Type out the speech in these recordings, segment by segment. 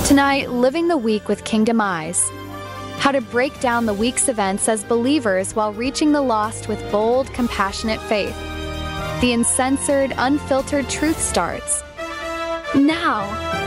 Tonight, living the week with Kingdom Eyes. How to break down the week's events as believers while reaching the lost with bold, compassionate faith. The uncensored, unfiltered truth starts now.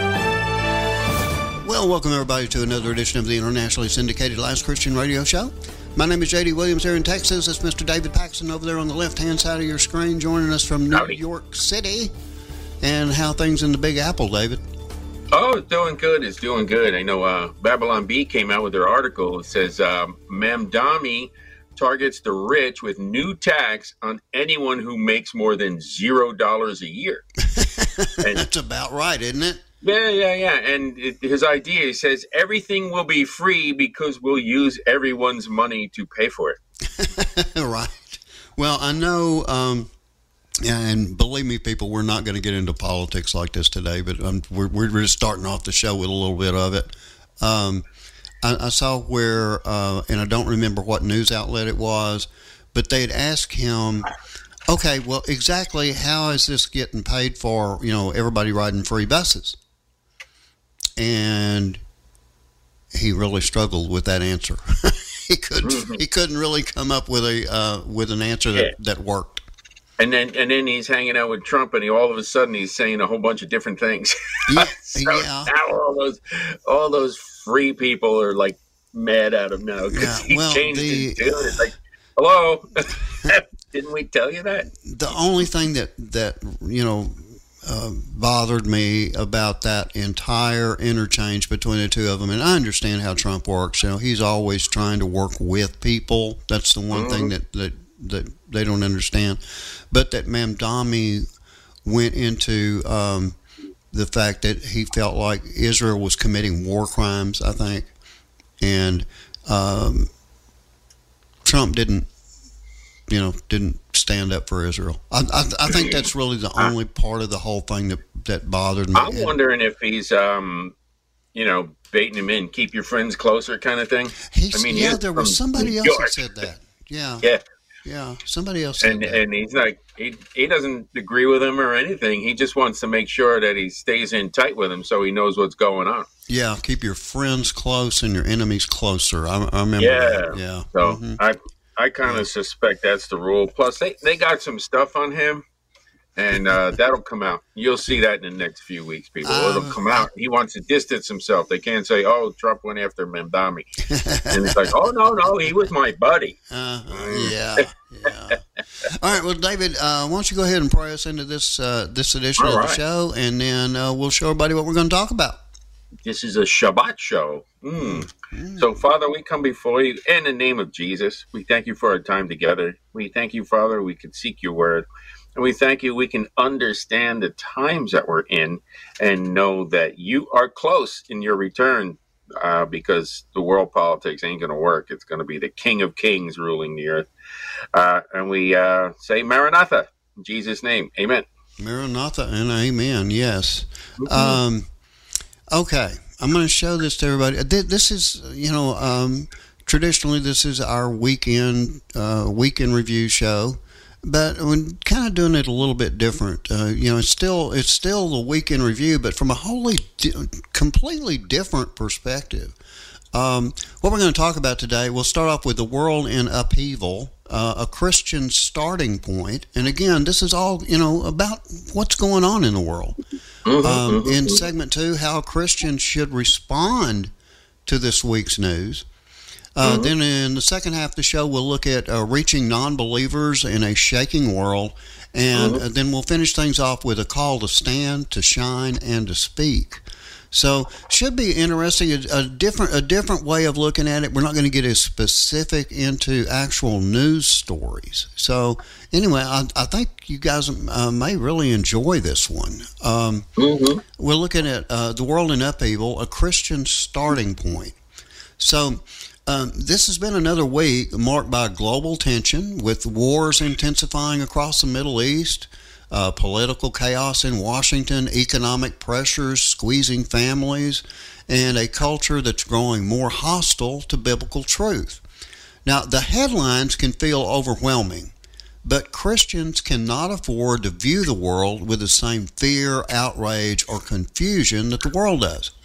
Well, welcome everybody to another edition of the internationally syndicated Last Christian Radio Show. My name is J.D. Williams here in Texas. It's Mr. David Paxton over there on the left-hand side of your screen joining us from New York City. And how things in the Big Apple, David? Oh, it's doing good. It's doing good. I know Babylon Bee came out with their article. It says, Mamdani targets the rich with new tax on anyone who makes more than $0 a year. And that's about right, isn't it? Yeah. And his idea, he says, everything will be free because we'll use everyone's money to pay for it. Right. Well, I know... Yeah, and believe me, people, we're not going to get into politics like this today, but we're just starting off the show with a little bit of it. I saw where, and I don't remember what news outlet it was, but they'd asked him, okay, well, exactly how is this getting paid for, everybody riding free buses? And he really struggled with that answer. He couldn't really come up with an answer that worked. And then he's hanging out with Trump, and all of a sudden he's saying a whole bunch of different things. Yeah. Now all those free people are like mad at him now because he changed his tune. It's like, hello, didn't we tell you that? The only thing that bothered me about that entire interchange between the two of them, and I understand how Trump works. He's always trying to work with people. That's the one thing that they don't understand. But that Mamdani went into the fact that he felt like Israel was committing war crimes, I think, and Trump didn't stand up for Israel. I think that's really the only part of the whole thing that bothered me. I'm wondering if he's baiting him in, keep your friends closer kind of thing. There was somebody else that said that. Yeah, somebody else said that. And he's like, he doesn't agree with him or anything. He just wants to make sure that he stays in tight with him so he knows what's going on. Yeah, keep your friends close and your enemies closer. I remember that. Yeah. So I kind of suspect that's the rule. Plus, they got some stuff on him, and that'll come out. You'll see that in the next few weeks, people. It'll come out. He wants to distance himself. They can't say, oh, Trump went after Mamdani. And it's like, oh, no, he was my buddy. Yeah. All right, well, David, why don't you go ahead and pray us into this edition of the show, and then we'll show everybody what we're going to talk about. This is a Shabbat show. So, Father, we come before you in the name of Jesus. We thank you for our time together. We thank you, Father, we can seek your word. And we thank you we can understand the times that we're in and know that you are close in your return because the world politics ain't going to work. It's going to be the King of Kings ruling the earth. And we say Maranatha, in Jesus' name. Amen. Maranatha and amen, yes. Okay, I'm going to show this to everybody. This is, traditionally this is our weekend review show. But we're kind of doing it a little bit different. It's still the weekend review, but from a completely different perspective. What we're going to talk about today, we'll start off with the world in upheaval, a Christian starting point. And again, this is all, about what's going on in the world. In segment 2, how Christians should respond to this week's news. Then in the second half of the show, we'll look at reaching non-believers in a shaking world. And then we'll finish things off with a call to stand, to shine, and to speak. So should be interesting, a different way of looking at it. We're not going to get as specific into actual news stories. So anyway, I think you guys may really enjoy this one. We're looking at the world in upheaval, a Christian starting point. So this has been another week marked by global tension, with wars intensifying across the Middle East, political chaos in Washington, economic pressures squeezing families, and a culture that's growing more hostile to biblical truth. Now, the headlines can feel overwhelming, but Christians cannot afford to view the world with the same fear, outrage, or confusion that the world does.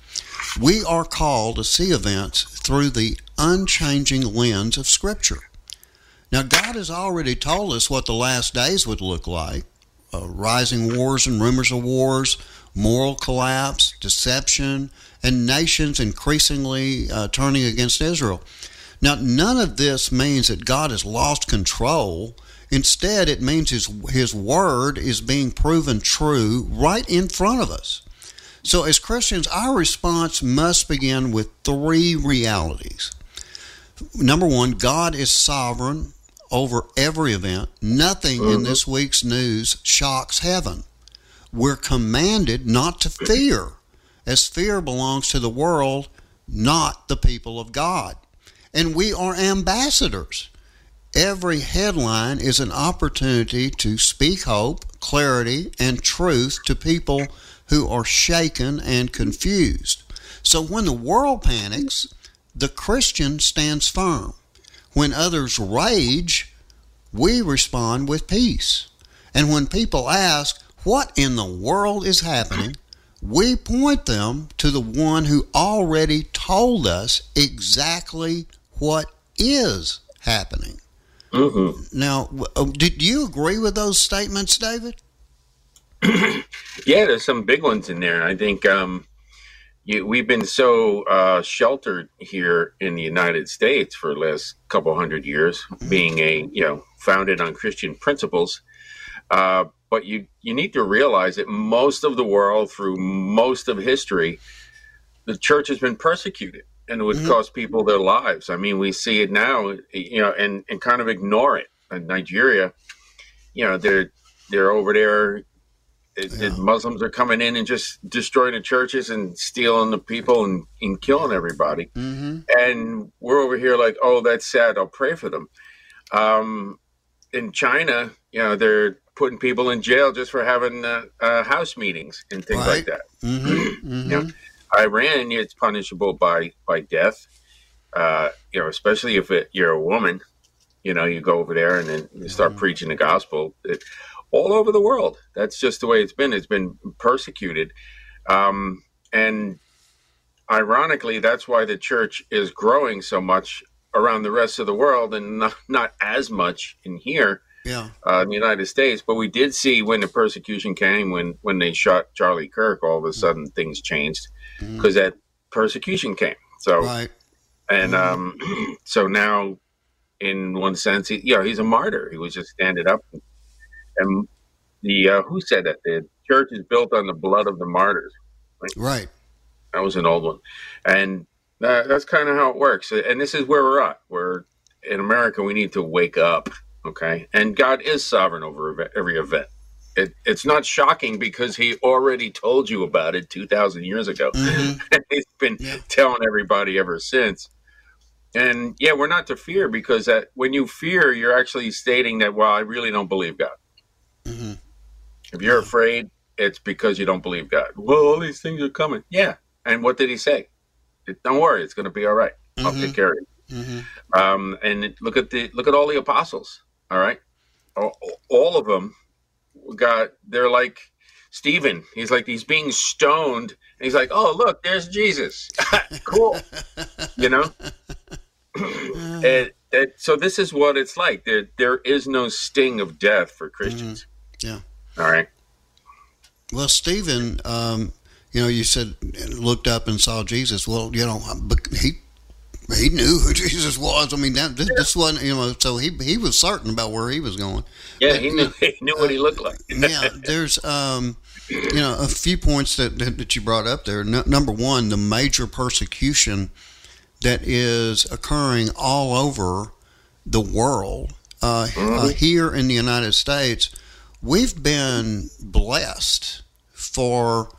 We are called to see events through the unchanging lens of Scripture. Now, God has already told us what the last days would look like. Rising wars and rumors of wars, moral collapse, deception, and nations increasingly turning against Israel. Now, none of this means that God has lost control. Instead, it means His Word is being proven true right in front of us. So as Christians, our response must begin with three realities. Number one, God is sovereign over every event. Nothing in this week's news shocks heaven. We're commanded not to fear, as fear belongs to the world, not the people of God. And we are ambassadors. Every headline is an opportunity to speak hope, clarity, and truth to people who are shaken and confused. So when the world panics, the Christian stands firm. When others rage, we respond with peace. And when people ask, what in the world is happening? We point them to the one who already told us exactly what is happening. Now, did you agree with those statements, David? Yeah, there's some big ones in there. I think we've been so sheltered here in the United States for the last couple hundred years, being founded on Christian principles. But you need to realize that most of the world, through most of history, the church has been persecuted, and it would cost people their lives. I mean, we see it now, and kind of ignore it. In Nigeria, they're over there. The Muslims are coming in and just destroying the churches and stealing the people and killing everybody. And we're over here like, oh, that's sad. I'll pray for them. In China, they're putting people in jail just for having house meetings and things like that. Iran, it's punishable by death. Especially if you're a woman. You go over there and then you start preaching the gospel. All over the world, that's just the way it's been. It's been persecuted. And ironically, that's why the church is growing so much around the rest of the world and not as much in here in the United States. But we did see when the persecution came, when they shot Charlie Kirk, all of a sudden things changed because that persecution came. So, so now, in one sense, he's a martyr. He was just standing up. And who said that? The church is built on the blood of the martyrs. Right. That was an old one. And that's kind of how it works. And this is where we're at. We're in America. We need to wake up. Okay. And God is sovereign over every event. It's not shocking because He already told you about it 2,000 years ago. And He's been telling everybody ever since. And we're not to fear because when you fear, you're actually stating that, well, I really don't believe God. If you're afraid, it's because you don't believe God. Well, all these things are coming. Yeah. And what did He say? Don't worry, it's going to be all right. I'll take care of it. And look at all the apostles. All right. All of them they're like Stephen. He's being stoned. And he's like, oh, look, there's Jesus. Cool. So this is what it's like. There is no sting of death for Christians. Yeah. All right. Well, Stephen, you said looked up and saw Jesus. Well, he knew who Jesus was. I mean, this wasn't, so he was certain about where he was going. Yeah, but, he knew what he looked like. There's a few points that you brought up there. Number one, the major persecution that is occurring all over the world. Here in the United States, we've been blessed for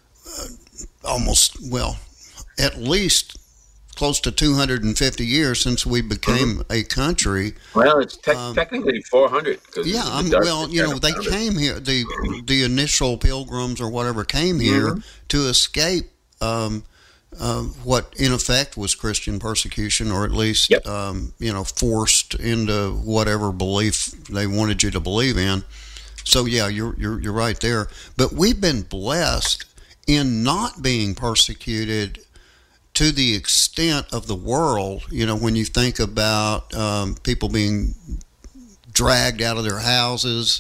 at least close to 250 years since we became a country. Well, it's technically 400. They came here, the initial pilgrims or whatever came here to escape what in effect was Christian persecution, or at least forced into whatever belief they wanted you to believe in. So you're right there. But we've been blessed in not being persecuted to the extent of the world, when you think about people being dragged out of their houses,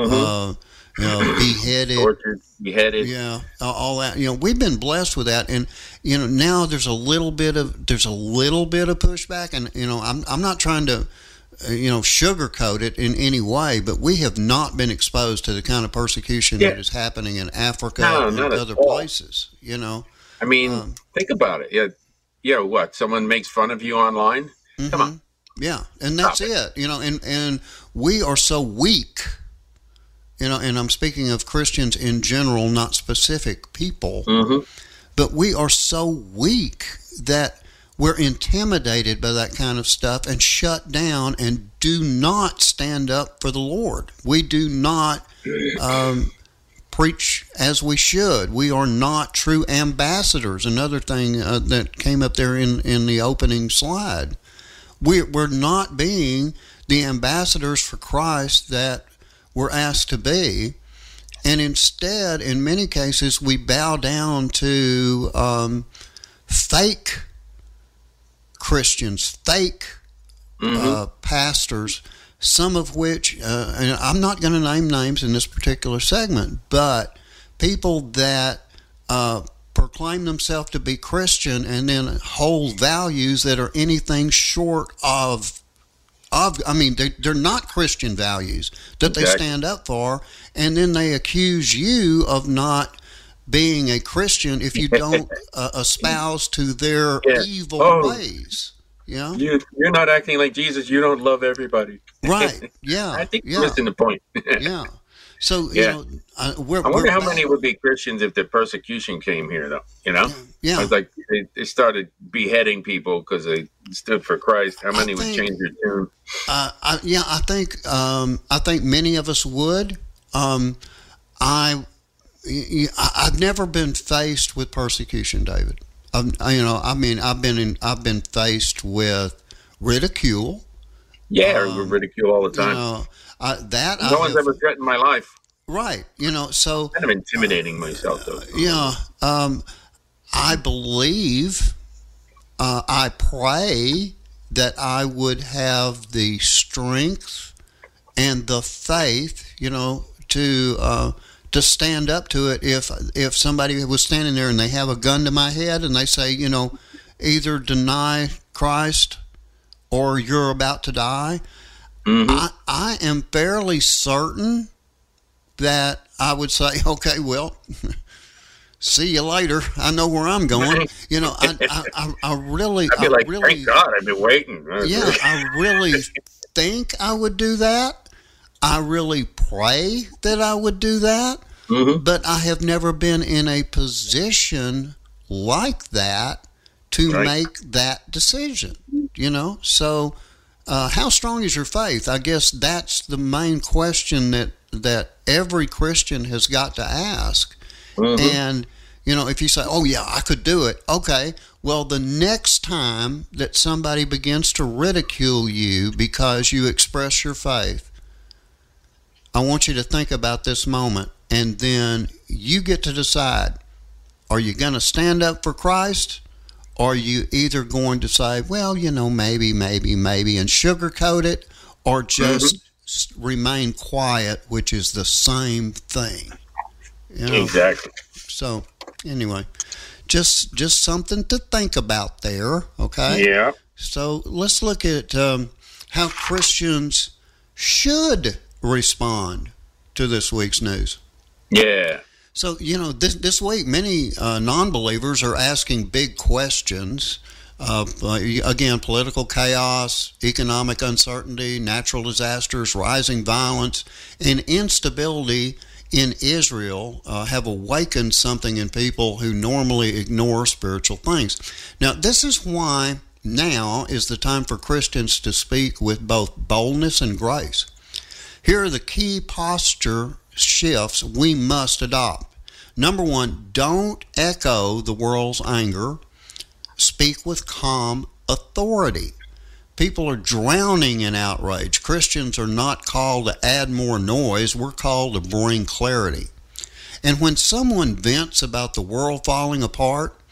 beheaded, tortured, beheaded, all that. We've been blessed with that, and now there's a little bit of pushback, and I'm not trying to sugarcoat it in any way, but we have not been exposed to the kind of persecution that is happening in Africa and other places. I mean, think about it. Yeah. What? Someone makes fun of you online? Mm-hmm. Come on. Yeah, and that's it. And we are so weak. And I'm speaking of Christians in general, not specific people. Mm-hmm. But we are so weak that we're intimidated by that kind of stuff and shut down and do not stand up for the Lord. We do not preach as we should. We are not true ambassadors. Another thing that came up there in the opening slide. We're not being the ambassadors for Christ that we're asked to be. And instead, in many cases, we bow down to fake Christians, fake pastors, some of which, and I'm not going to name names in this particular segment, but people that proclaim themselves to be Christian and then hold values that are anything short of they're not Christian values that they stand up for, and then they accuse you of not being a Christian if you don't espouse to their evil ways. You're not acting like Jesus. You don't love everybody. Right. Yeah. I think you're missing the point. Yeah. So, I wonder how many would be Christians if the persecution came here, though. Yeah. I was like, they started beheading people because they stood for Christ. How many would change their tune? I think many of us would. I've never been faced with persecution, David. I've been faced with ridicule. Yeah, ridicule all the time. No one's ever threatened my life. Right. So kind of intimidating myself, though. I believe, I pray that I would have the strength and the faith, to stand up to it if somebody was standing there and they have a gun to my head and they say, either deny Christ or you're about to die. Mm-hmm. I am fairly certain that I would say, okay, well, see you later. I know where I'm going. I really, thank God, I've been waiting. Yeah, I really think I would do that. I really pray that I would do that. Mm-hmm. But I have never been in a position like that to make that decision. So how strong is your faith? I guess that's the main question that every Christian has got to ask. Mm-hmm. And, if you say, oh, yeah, I could do it. Okay, well, the next time that somebody begins to ridicule you because you express your faith, I want you to think about this moment, and then you get to decide, are you going to stand up for Christ? Or are you either going to say, well, maybe, and sugarcoat it, or just remain quiet, which is the same thing. Exactly. So, anyway, just something to think about there, okay? Yeah. So, let's look at how Christians should respond to this week's news. Yeah. So, this week, many non-believers are asking big questions. Again, political chaos, economic uncertainty, natural disasters, rising violence, and instability in Israel have awakened something in people who normally ignore spiritual things. Now, this is why now is the time for Christians to speak with both boldness and grace. Here are the key posture shifts we must adopt. Number one, don't echo the world's anger. Speak with calm authority. People are drowning in outrage. Christians are not called to add more noise. We're called to bring clarity. And when someone vents about the world falling apart,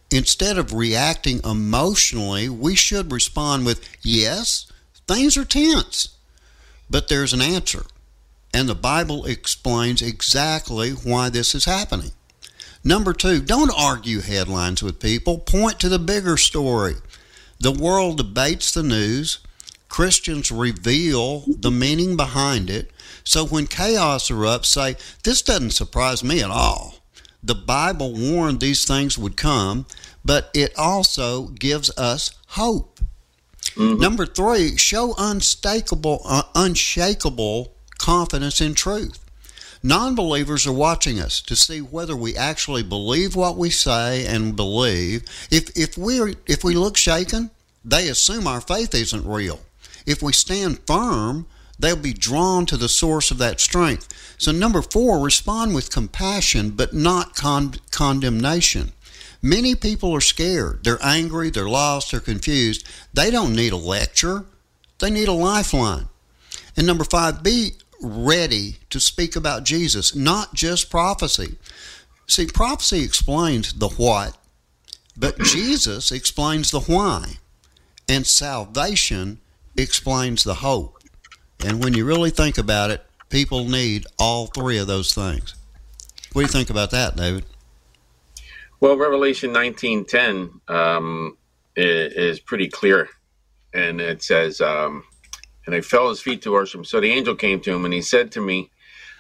instead of reacting emotionally, we should respond with, yes, things are tense, but there's an answer. And the Bible explains exactly why this is happening. Number 2, don't argue headlines with people. Point to the bigger story. The world debates the news. Christians reveal the meaning behind it. So when chaos erupts, say, this doesn't surprise me at all. The Bible warned these things would come, but it also gives us hope. Mm-hmm. Number 3, show unshakable confidence in truth. Non-believers are watching us to see whether we actually believe what we say and believe. If we look shaken, they assume our faith isn't real. If we stand firm, they'll be drawn to the source of that strength. So number 4, respond with compassion, but not condemnation. Many people are scared. They're angry, they're lost, they're confused. They don't need a lecture. They need a lifeline. And number 5, be ready to speak about Jesus, not just prophecy. See, prophecy explains the what, but Jesus explains the why. And salvation explains the hope. And when you really think about it, people need all 3 of those things. What do you think about that, David? Well, Revelation 19:10 is pretty clear. And it says, and I fell at his feet to worship him. So the angel came to him and he said to me,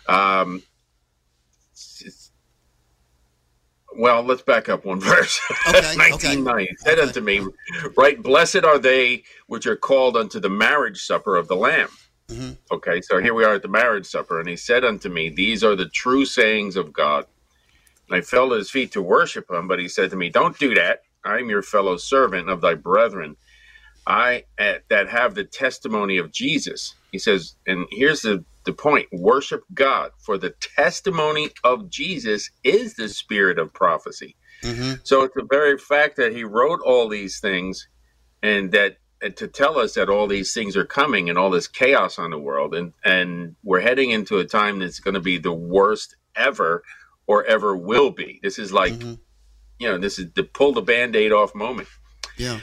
well, let's back up one verse. Okay, 19:9. He said unto me, right, blessed are they which are called unto the marriage supper of the Lamb. Mm-hmm. Okay, so here we are at the marriage supper. And he said unto me, these are the true sayings of God. And I fell at his feet to worship him, but he said to me, don't do that. I am your fellow servant of thy brethren, I that have the testimony of Jesus. He says, and here's the point, worship God, for the testimony of Jesus is the spirit of prophecy. Mm-hmm. So it's the very fact that he wrote all these things and that to tell us that all these things are coming and all this chaos on the world, and we're heading into a time that's going to be the worst ever or ever will be. This is like, this is the pull the Band-Aid off moment. Yeah.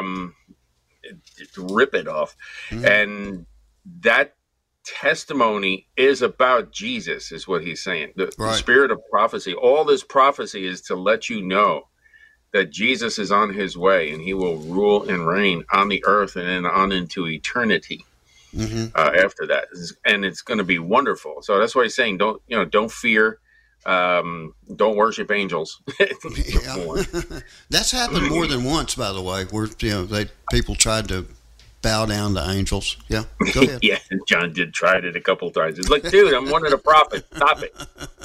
To rip it off. Mm-hmm. And that testimony is about Jesus, is what he's saying. The spirit of prophecy, all this prophecy is to let you know that Jesus is on his way and he will rule and reign on the earth and then on into eternity after that. And it's going to be wonderful. So that's why he's saying, don't fear. Don't worship angels. That's happened more than once, by the way, where people tried to bow down to angels. Yeah, go ahead. Yeah, John did try it a couple of times. It's like, dude, I'm one of the prophets. Stop it.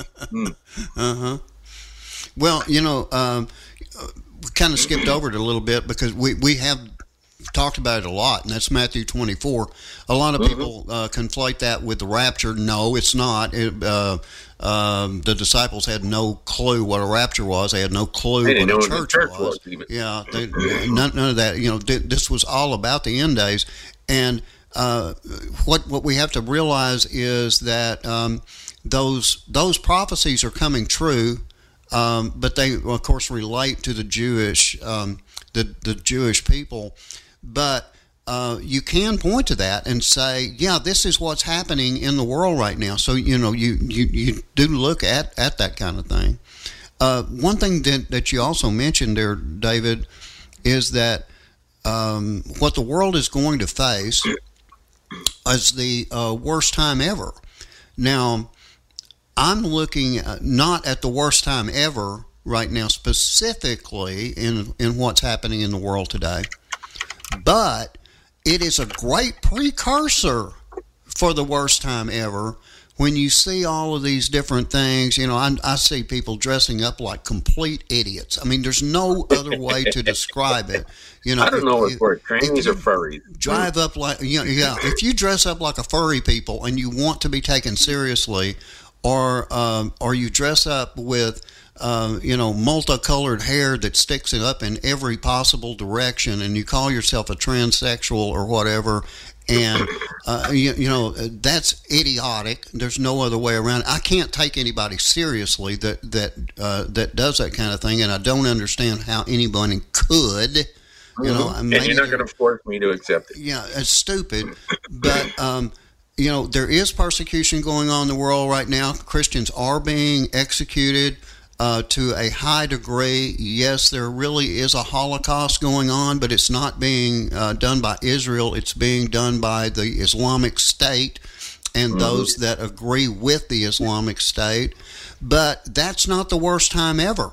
Well, we kind of skipped over it a little bit because we have talked about it a lot, and that's Matthew 24. A lot of people conflate that with the rapture. No, it's not. The disciples had no clue what a rapture was. They had no clue what a church was. Yeah, none of that. This was all about the end days. And what we have to realize is that those prophecies are coming true, but they, of course, relate to the Jewish the Jewish people. But you can point to that and say, yeah, this is what's happening in the world right now. So, you do look at that kind of thing. One thing that you also mentioned there, David, is that what the world is going to face is the worst time ever. Now, I'm looking not at the worst time ever right now, specifically in what's happening in the world today, but it is a great precursor for the worst time ever when you see all of these different things. I see people dressing up like complete idiots. I mean, there's no other way to describe it. I don't know if we're trannies or furries. Drive up like, if you dress up like a furry people and you want to be taken seriously, or you dress up with multicolored hair that sticks it up in every possible direction, and you call yourself a transsexual or whatever, and that's idiotic. There's no other way around it. I can't take anybody seriously that does that kind of thing, and I don't understand how anybody could. And you're not going to force me to accept it. Yeah, it's stupid, but there is persecution going on in the world right now. Christians are being executed to a high degree. Yes, there really is a Holocaust going on, but it's not being done by Israel. It's being done by the Islamic State and those that agree with the Islamic State. But that's not the worst time ever.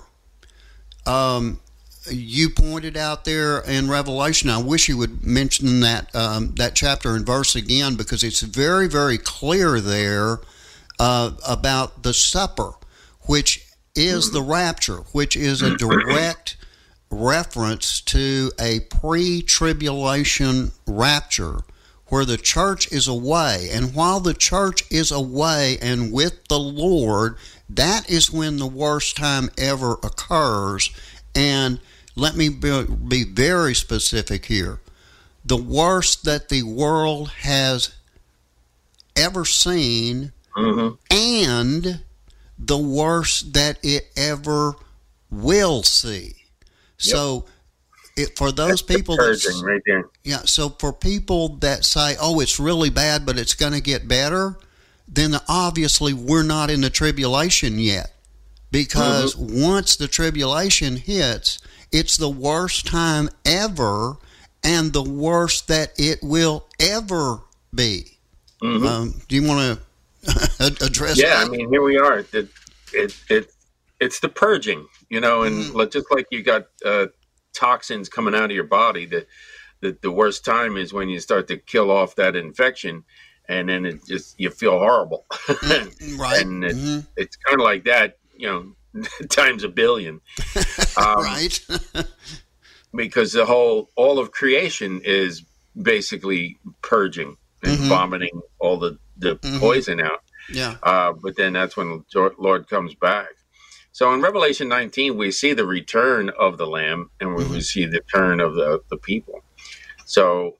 You pointed out there in Revelation, I wish you would mention that chapter and verse again, because it's very, very clear there about the supper, which is the rapture, which is a direct reference to a pre-tribulation rapture where the church is away. And while the church is away and with the Lord, that is when the worst time ever occurs. And let me be very specific here. The worst that the world has ever seen, and the worst that it ever will see. So for those people right there. Yeah, so for people that say, oh, it's really bad, but it's going to get better, then obviously we're not in the tribulation yet. Because once the tribulation hits, it's the worst time ever and the worst that it will ever be. Do you want to address that? Yeah, I mean, here we are. It's the purging, and just like you got toxins coming out of your body, the worst time is when you start to kill off that infection, and then you feel horrible. Right. And it's kind of like that, times a billion. Right. Because all of creation is basically purging and vomiting all the poison out. Yeah. But then that's when the Lord comes back. So in Revelation 19, we see the return of the Lamb, and we see the turn of the people. So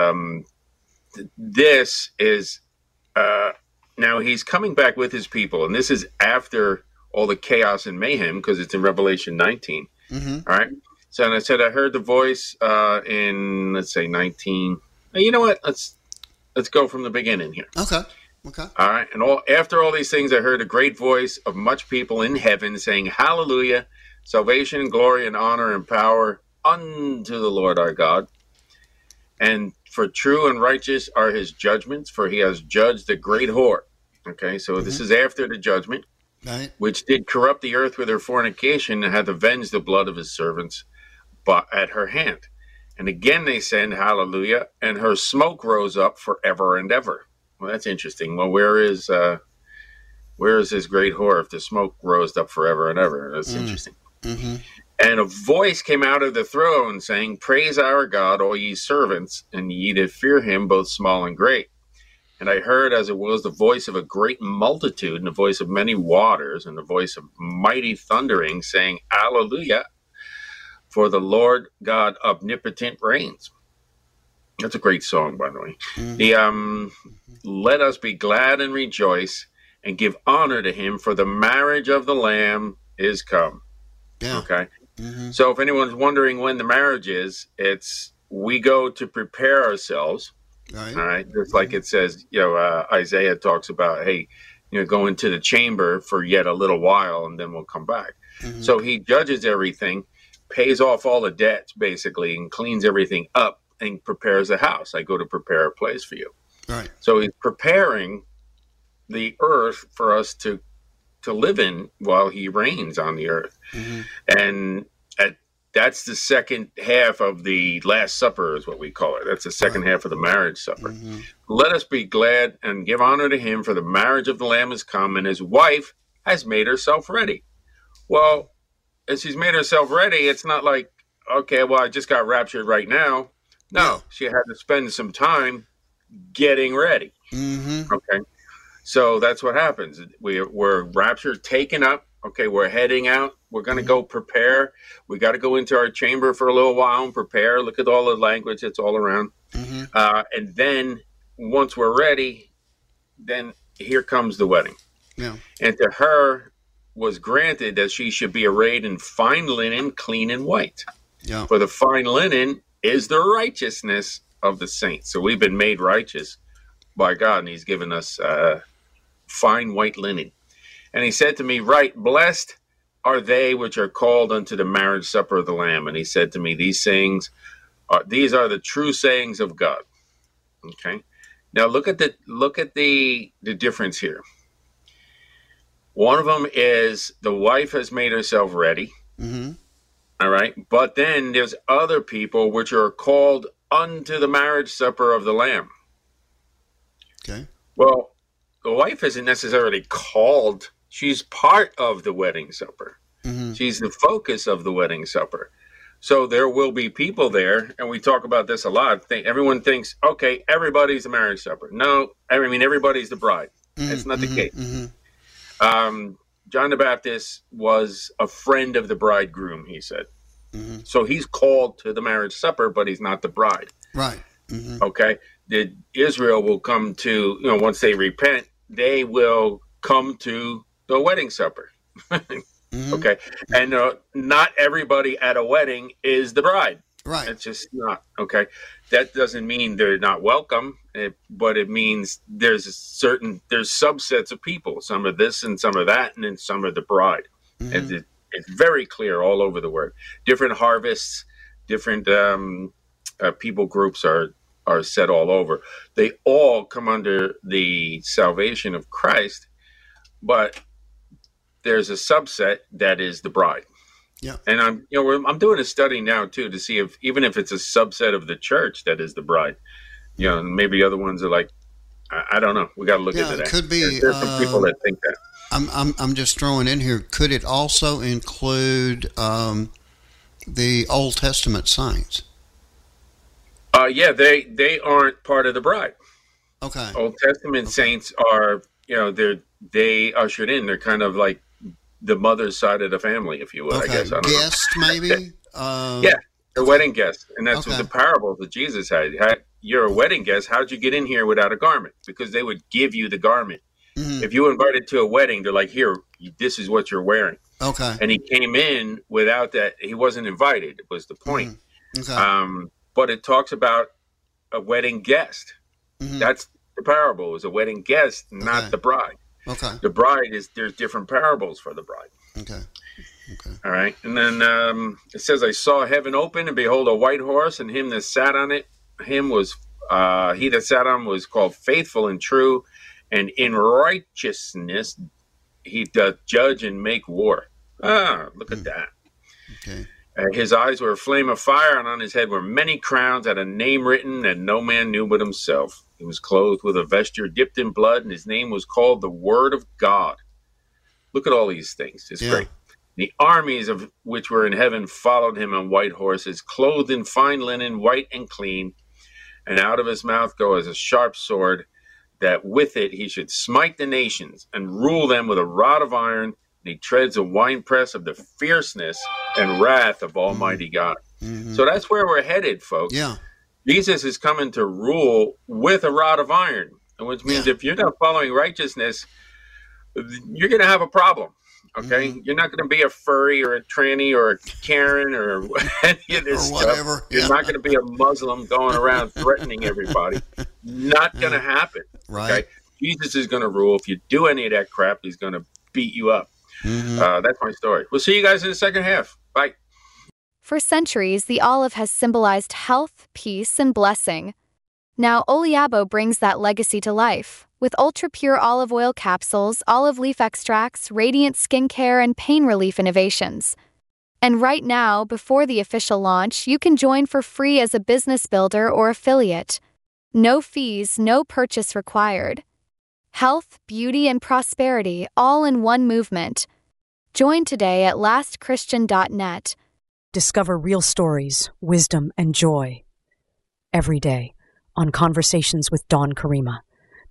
this is now he's coming back with his people, and this is after all the chaos and mayhem, because it's in Revelation 19. All right. So, and I said, I heard the voice in, let's say, 19. You know what? Let's go from the beginning here. Okay. All right. And after all these things, I heard a great voice of much people in heaven saying, Hallelujah, salvation, glory, and honor and power unto the Lord our God. And for true and righteous are his judgments, for he has judged the great whore. Okay. So this is after the judgment. Right. Which did corrupt the earth with her fornication, and hath avenged the blood of his servants at her hand. And again they said, Hallelujah, and her smoke rose up forever and ever. Well, that's interesting. Well, where is this great whore if the smoke rose up forever and ever? That's interesting. And a voice came out of the throne saying, Praise our God, all ye servants, and ye that fear him, both small and great. And I heard, as it was, the voice of a great multitude, and the voice of many waters, and the voice of mighty thundering, saying, Hallelujah, for the Lord God omnipotent reigns. That's a great song, by the way. Let us be glad and rejoice, and give honor to him, for the marriage of the Lamb is come. Yeah. Okay. So if anyone's wondering when the marriage is, we go to prepare ourselves. Right. All right. Just like it says, Isaiah talks about, hey, go into the chamber for yet a little while, and then we'll come back. So he judges everything, pays off all the debts, basically, and cleans everything up and prepares a house. I go to prepare a place for you. Right. So he's preparing the earth for us to live in while he reigns on the earth. And that's the second half of the Last Supper is what we call it. That's the second half of the marriage supper. Let us be glad and give honor to him, for the marriage of the Lamb is come, and his wife has made herself ready. Well, as she's made herself ready, it's not like, okay, well, I just got raptured right now. No, she had to spend some time getting ready. Okay. So that's what happens. We're raptured, taken up, Okay, we're heading out. We're going to go prepare. We got to go into our chamber for a little while and prepare. Look at all the language that's all around. And then once we're ready, then here comes the wedding. Yeah. And to her was granted that she should be arrayed in fine linen, clean and white. Yeah. For the fine linen is the righteousness of the saints. So we've been made righteous by God, and he's given us fine white linen. And he said to me, right, blessed are they which are called unto the marriage supper of the Lamb. And he said to me, these are the true sayings of God. Okay. Now look at the difference here. One of them is the wife has made herself ready. All right. But then there's other people which are called unto the marriage supper of the Lamb. Okay. Well, the wife isn't necessarily called. She's part of the wedding supper. She's the focus of the wedding supper. So there will be people there, and we talk about this a lot. Everyone thinks, okay, everybody's the marriage supper. No, I mean, everybody's the bride. That's not the case. John the Baptist was a friend of the bridegroom, he said. So he's called to the marriage supper, but he's not the bride. Right. Okay. Israel will come to, once they repent, they will come to the wedding supper. Okay. And not everybody at a wedding is the bride. Right. It's just not. Okay. That doesn't mean they're not welcome, but it means there's subsets of people. Some are this and some are that, and then some are the bride. And it's very clear all over the word. Different harvests, different people groups are set all over. They all come under the salvation of Christ, but there's a subset that is the bride. Yeah. And I'm doing a study now too to see if even if it's a subset of the church that is the bride, maybe other ones are like, I don't know. We got to look into that. It could be. There's some people that think that. I'm just throwing in here. Could it also include the Old Testament saints? Yeah, they aren't part of the bride. Okay. Old Testament saints are, they ushered in. They're kind of like the mother's side of the family, if you will. Okay. I guess. I don't guest, know. maybe. Yeah, the wedding guest, and that's what the parable that Jesus had. You're a wedding guest. How'd you get in here without a garment? Because they would give you the garment. If you were invited to a wedding, they're like, here, this is what you're wearing. Okay. And he came in without that. He wasn't invited. It was the point. Okay. But it talks about a wedding guest. That's the parable. It was a wedding guest, not the bride. Okay. The bride there's different parables for the bride. Okay. All right. And then it says, I saw heaven open, and behold, a white horse, and him that sat on it, he that sat on was called Faithful and True, and in righteousness he doth judge and make war. Look at that. Okay. His eyes were a flame of fire, and on his head were many crowns, had a name written that no man knew but himself. He was clothed with a vesture dipped in blood, and his name was called the Word of God. Look at all these things. It's great. The armies of which were in heaven followed him on white horses, clothed in fine linen, white and clean. And out of his mouth goes a sharp sword, that with it he should smite the nations and rule them with a rod of iron. And he treads a winepress of the fierceness and wrath of Almighty God. So that's where we're headed, folks. Yeah. Jesus is coming to rule with a rod of iron, which means if you're not following righteousness, you're going to have a problem. Okay, you're not going to be a furry or a tranny or a Karen or any of this or stuff. whatever. You're not going to be a Muslim going around threatening everybody. Not going to happen. Right. Okay? Jesus is going to rule. If you do any of that crap, he's going to beat you up. That's my story. We'll see you guys in the second half. Bye. For centuries, the olive has symbolized health, peace, and blessing. Now, Oliabo brings that legacy to life with ultra-pure olive oil capsules, olive leaf extracts, radiant skincare, and pain relief innovations. And right now, before the official launch, you can join for free as a business builder or affiliate. No fees, no purchase required. Health, beauty, and prosperity all in one movement. Join today at lastchristian.net. Discover real stories, wisdom, and joy every day on Conversations with Dawn Karima.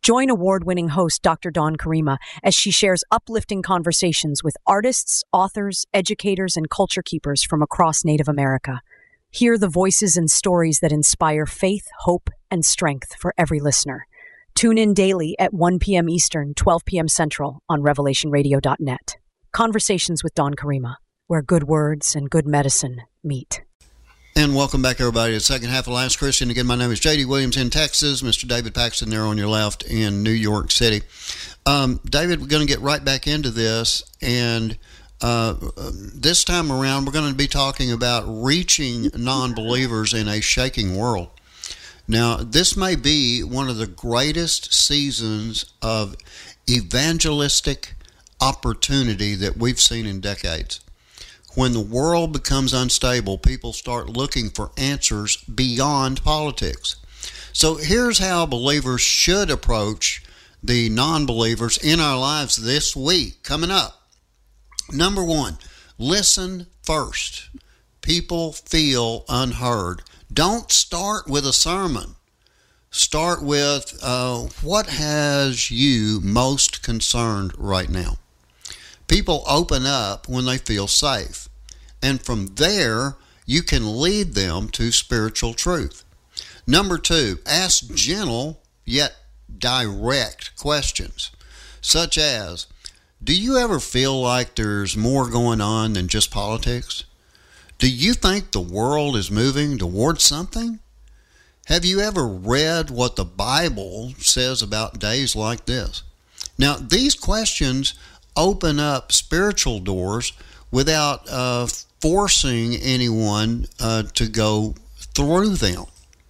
Join award-winning host Dr. Dawn Karima as she shares uplifting conversations with artists, authors, educators, and culture keepers from across Native America. Hear the voices and stories that inspire faith, hope, and strength for every listener. Tune in daily at 1 p.m. Eastern, 12 p.m. Central on RevelationRadio.net. Conversations with Dawn Karima, where good words and good medicine meet. And welcome back, everybody, to the second half of Last Christian. Again, my name is J.D. Williams in Texas. Mr. David Paxton there on your left in New York City. David, we're going to get right back into this. And this time around, we're going to be talking about reaching non-believers in a shaking world. Now, this may be one of the greatest seasons of evangelistic opportunity that we've seen in decades. When the world becomes unstable, people start looking for answers beyond politics. So here's how believers should approach the non-believers in our lives this week coming up. Number one, listen first. People feel unheard. Don't start with a sermon. Start with what has you most concerned right now. People open up when they feel safe. And from there, you can lead them to spiritual truth. Number two, ask gentle yet direct questions, such as, do you ever feel like there's more going on than just politics? Do you think the world is moving towards something? Have you ever read what the Bible says about days like this? Now, these questions open up spiritual doors without forcing anyone to go through them.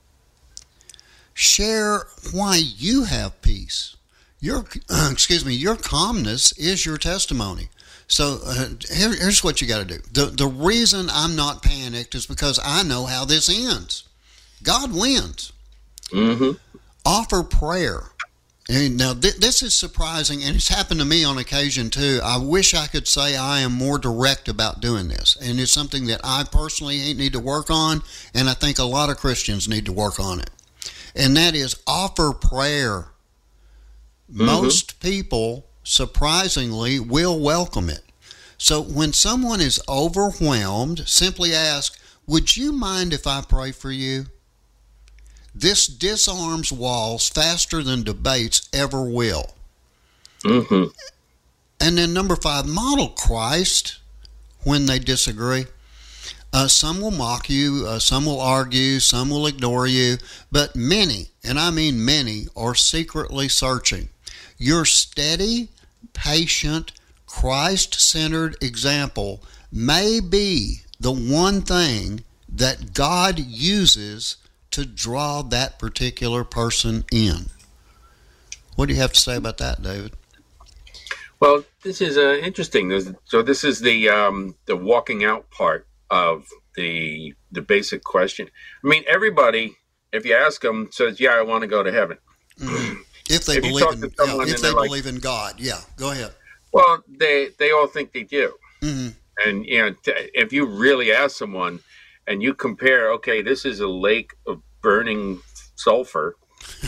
Share why you have peace. Your calmness is your testimony. So here's what you got to do. The reason I'm not panicked is because I know how this ends. God wins. Mm-hmm. Offer prayer. And now, this is surprising, and it's happened to me on occasion, too. I wish I could say I am more direct about doing this, and it's something that I personally need to work on, and I think a lot of Christians need to work on it. And that is offer prayer. Mm-hmm. Most people, surprisingly, will welcome it. So when someone is overwhelmed, simply ask, would you mind if I pray for you? This disarms walls faster than debates ever will. Mm-hmm. And then number 5, model Christ when they disagree. Some will mock you, some will argue, some will ignore you, but many, and I mean many, are secretly searching. Your steady, patient, Christ-centered example may be the one thing that God uses to draw that particular person in. What do you have to say about that, David? Well, this is interesting. So this is the walking out part of the basic question. I mean, everybody, if you ask them, says, "Yeah, I want to go to heaven." Mm-hmm. If they believe in God, yeah. Go ahead. Well, they all think they do, mm-hmm. And if you really ask someone. And you compare, okay, this is a lake of burning sulfur.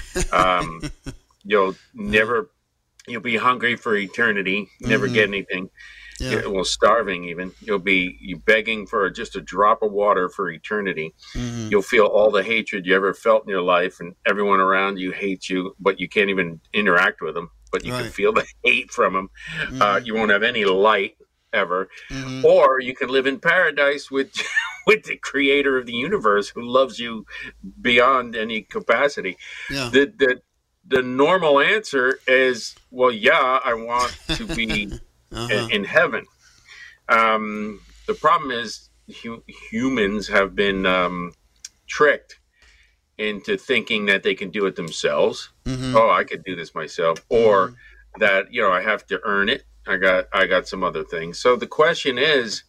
You'll be hungry for eternity, never mm-hmm. get anything. Yeah. Starving even. You'll be begging for just a drop of water for eternity. Mm-hmm. You'll feel all the hatred you ever felt in your life, and everyone around you hates you, but you can't even interact with them. But you can feel the hate from them. Mm-hmm. You won't have any light ever. Mm-hmm. Or you can live in paradise with the creator of the universe who loves you beyond any capacity. Yeah. The normal answer is, well, yeah, I want to be in heaven. The problem is humans have been tricked into thinking that they can do it themselves. Mm-hmm. Oh, I could do this myself. Or that, I have to earn it. I got some other things. So the question is,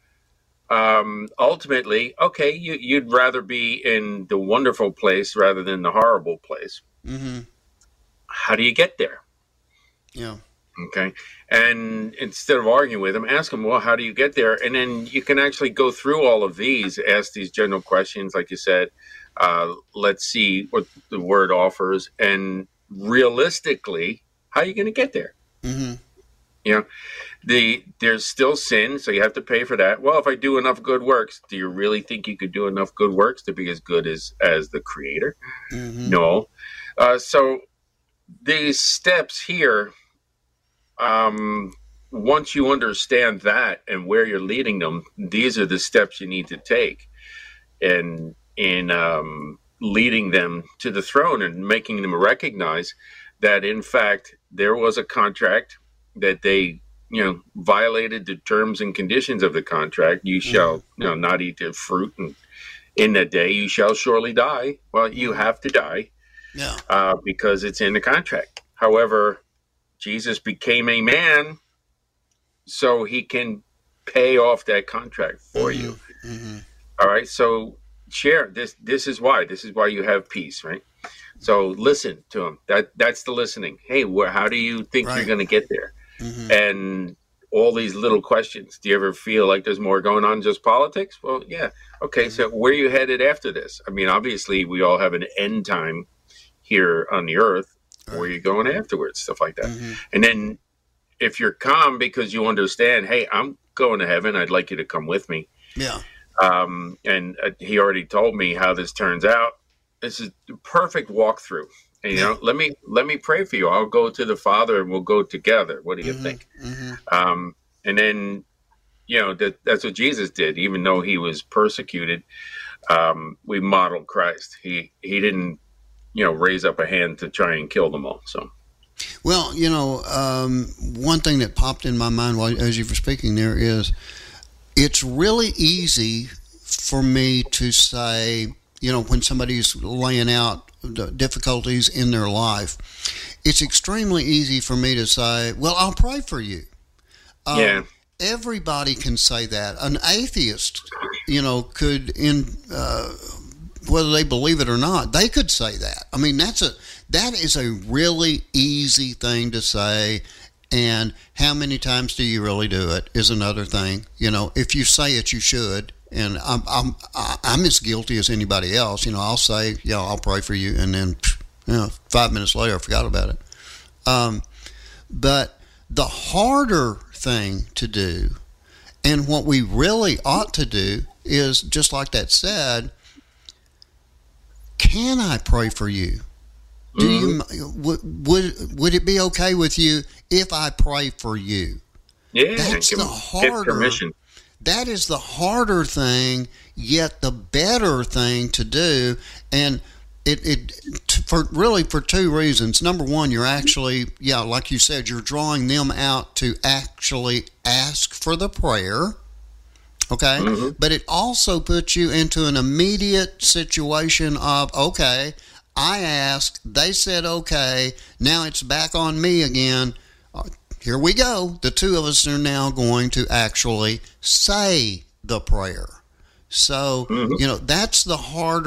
ultimately, okay, you'd rather be in the wonderful place rather than the horrible place. Mm-hmm. How do you get there? Yeah. Okay. And instead of arguing with them, ask them, well, how do you get there? And then you can actually go through all of these, ask these general questions, like you said. Let's see what the word offers, and realistically, how are you going to get there? Mm-hmm. You know, there's still sin, so you have to pay for that. Well, if I do enough good works, do you really think you could do enough good works to be as good as the Creator? Mm-hmm. No. So these steps here, once you understand that and where you're leading them, these are the steps you need to take in leading them to the throne and making them recognize that, in fact, there was a contract, that they, violated the terms and conditions of the contract. You shall, not eat the fruit, and in that day you shall surely die. Well, you have to die, because it's in the contract. However, Jesus became a man so he can pay off that contract for you. Mm-hmm. All right, so share this. This is why you have peace, right? So listen to him. That's the listening. Hey, how do you think you're going to get there? Mm-hmm. And all these little questions. Do you ever feel like there's more going on than just politics? Well, yeah. Okay, so where are you headed after this? I mean, obviously, we all have an end time here on the earth. Where are you going afterwards? Stuff like that. Mm-hmm. And then if you're calm because you understand, hey, I'm going to heaven. I'd like you to come with me. Yeah. And he already told me how this turns out. This is the perfect walkthrough. And, let me pray for you. I'll go to the Father and we'll go together. What do you think? Mm-hmm. And then, that's what Jesus did. Even though he was persecuted, we modeled Christ. He didn't, raise up a hand to try and kill them all. So, well, one thing that popped in my mind as you were speaking there is, it's really easy for me to say, when somebody's laying out the difficulties in their life, it's extremely easy for me to say, well, I'll pray for you. Everybody can say that. An atheist, could, whether they believe it or not, they could say that. I mean, that is a really easy thing to say. And how many times do you really do it is another thing. If you say it, you should. And I'm as guilty as anybody else. I'll say, I'll pray for you, and then 5 minutes later, I forgot about it. But the harder thing to do, and what we really ought to do, is just like that said. Can I pray for you? Do you would it be okay with you if I pray for you? Yeah, that's the harder. Permission. That is the harder thing, yet the better thing to do, and for two reasons. Number one, you're actually, like you said, you're drawing them out to actually ask for the prayer. Okay, mm-hmm. But it also puts you into an immediate situation of, okay, I asked, they said okay, now it's back on me again. Here we go. The two of us are now going to actually say the prayer. So, mm-hmm. That's the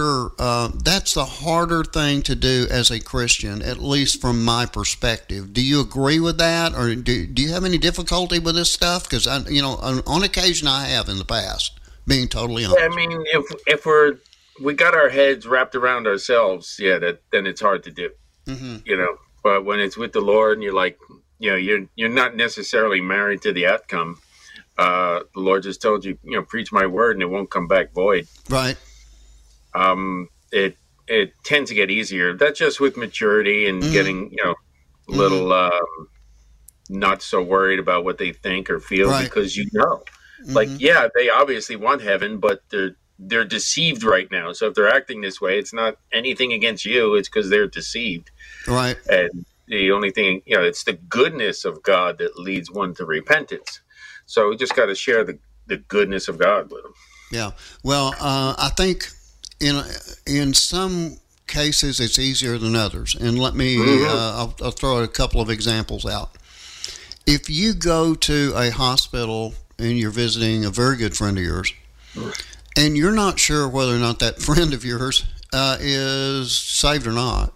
harder thing to do as a Christian, at least from my perspective. Do you agree with that, or do you have any difficulty with this stuff? Because on occasion I have in the past, being totally honest. Yeah, I mean, if we got our heads wrapped around ourselves, then it's hard to do. Mm-hmm. But when it's with the Lord, and you're like, you're not necessarily married to the outcome. The Lord just told you, preach my word and it won't come back void. Right. It tends to get easier. That's just with maturity and getting, little, not so worried about what they think or feel, right. Because like, they obviously want heaven, but they're deceived right now. So if they're acting this way, it's not anything against you. It's because they're deceived. Right. And the only thing, it's the goodness of God that leads one to repentance. So we just got to share the goodness of God with them. Yeah. Well, I think in some cases it's easier than others. And let me, I'll throw a couple of examples out. If you go to a hospital and you're visiting a very good friend of yours, and you're not sure whether or not that friend of yours is saved or not,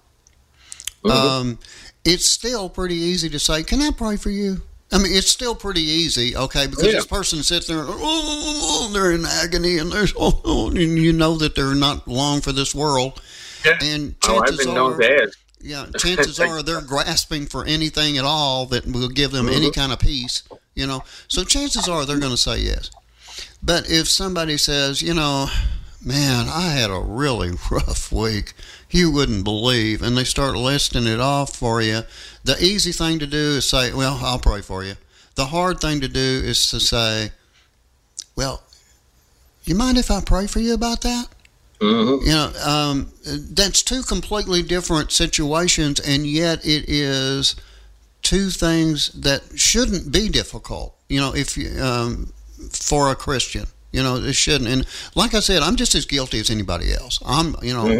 it's still pretty easy to say, can I pray for you? I mean, it's still pretty easy, okay, because this person sits there, they're in agony, and and you know that they're not long for this world. Yeah. And I've been known to ask. Yeah, chances are they're grasping for anything at all that will give them any kind of peace, So chances are they're going to say yes. But if somebody says, man, I had a really rough week, you wouldn't believe, and they start listing it off for you, the easy thing to do is say, well, I'll pray for you. The hard thing to do is to say, well, you mind if I pray for you about that? That's two completely different situations, and yet it is two things that shouldn't be difficult, if you, for a Christian. It shouldn't. And like I said, I'm just as guilty as anybody else. I'm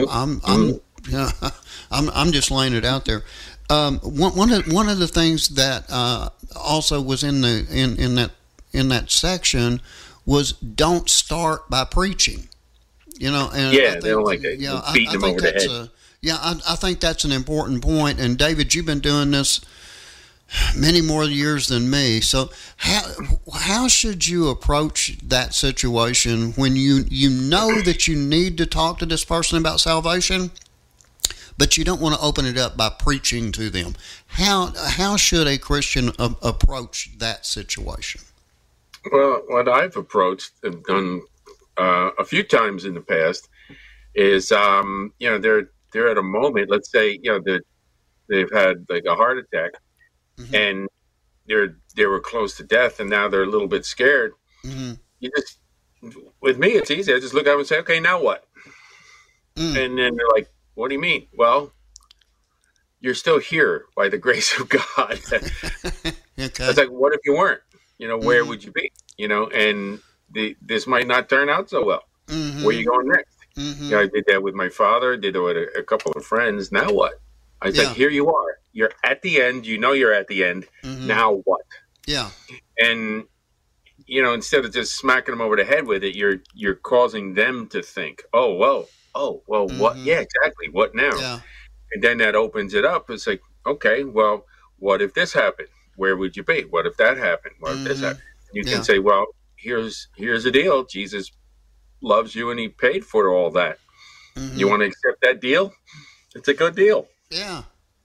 just laying it out there. One of the things that also was in that section was don't start by preaching. And they don't like that. Beating them over the head. I think that's an important point. And David, you've been doing this many more years than me. So how should you approach that situation when you know that you need to talk to this person about salvation, but you don't want to open it up by preaching to them? How should a Christian approach that situation? Well, what I've approached and done a few times in the past is, they're at a moment, let's say, they've had like a heart attack, and they were close to death, and now they're a little bit scared. You just, with me, it's easy. I just look at them and say, okay, now what? And then they're like, what do you mean? Well, you're still here by the grace of God. Okay. It's like, what if you weren't? Where would you be? And this might not turn out so well. Where are you going next? I did that with my father, did it with a couple of friends. Now what? I was like, here you are. You're at the end. You're at the end. Now what? Yeah. And, instead of just smacking them over the head with it, you're causing them to think, well, what? Yeah, exactly. What now? Yeah. And then that opens it up. It's like, okay, well, what if this happened? Where would you be? What if that happened? What if this happened? You can say, well, here's the deal. Jesus loves you and he paid for all that. You want to accept that deal? It's a good deal. Yeah.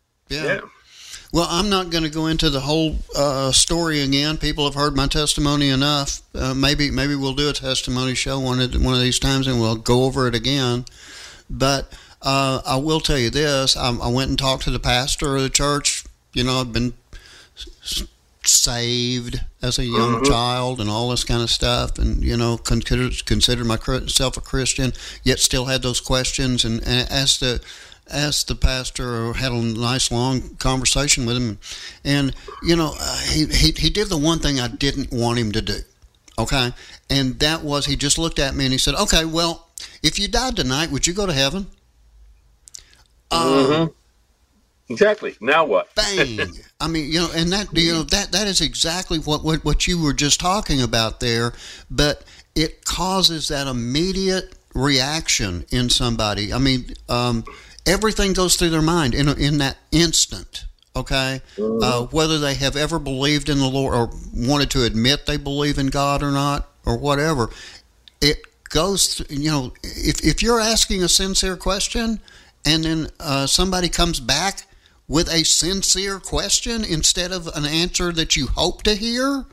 Well, I'm not going to go into the whole story again. People have heard my testimony enough. Maybe we'll do a testimony show one of these times and we'll go over it again. But I will tell you this. I went and talked to the pastor of the church. I've been saved as a young child and all this kind of stuff, and considered myself a Christian, yet still had those questions, and asked the pastor, had a nice long conversation with him, and he did the one thing I didn't want him to do, okay, and that was he just looked at me and he said, okay, well, if you died tonight, would you go to heaven? Exactly. Now what? Bang! I mean, and that is exactly what you were just talking about there. But it causes that immediate reaction in somebody. I mean, everything goes through their mind in that instant. Okay, whether they have ever believed in the Lord or wanted to admit they believe in God or not or whatever, it goes through, if you're asking a sincere question and then somebody comes back with a sincere question instead of an answer that you hope to hear,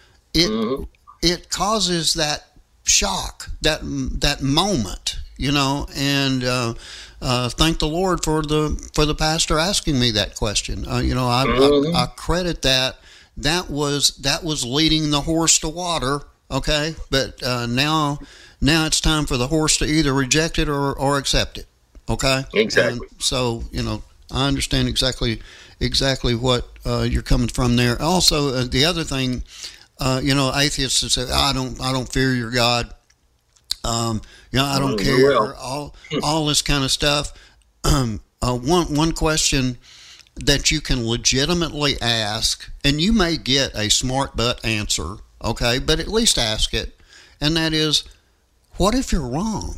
it causes that shock, that moment, and thank the Lord for the pastor asking me that question. I credit that. That was leading the horse to water. Okay, but now it's time for the horse to either reject it or accept it. Okay, exactly. And so I understand exactly what you're coming from there. Also, the other thing, atheists that say, I don't fear your God. I don't care. All this kind of stuff. One question that you can legitimately ask, and you may get a smart butt answer, okay, but at least ask it, and that is, what if you're wrong?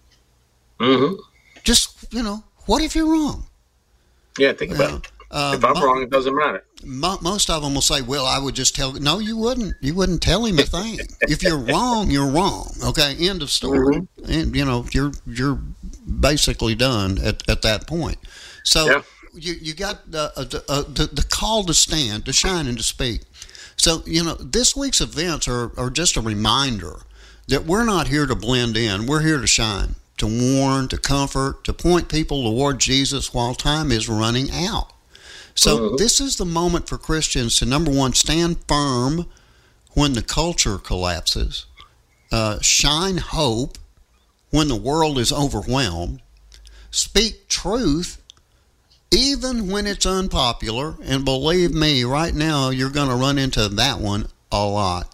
Just, what if you're wrong? Yeah, think about it. If I'm wrong, it doesn't matter. Most of them will say, well, I would just tell... No, you wouldn't. You wouldn't tell him a thing. If you're wrong, you're wrong. Okay, end of story. And, you're basically done at that point. So you got the call to stand, to shine, and to speak. So, this week's events are just a reminder that we're not here to blend in. We're here to shine, to warn, to comfort, to point people toward Jesus while time is running out. So this is the moment for Christians to, number one, stand firm when the culture collapses, shine hope when the world is overwhelmed, speak truth even when it's unpopular, and believe me, right now you're going to run into that one a lot.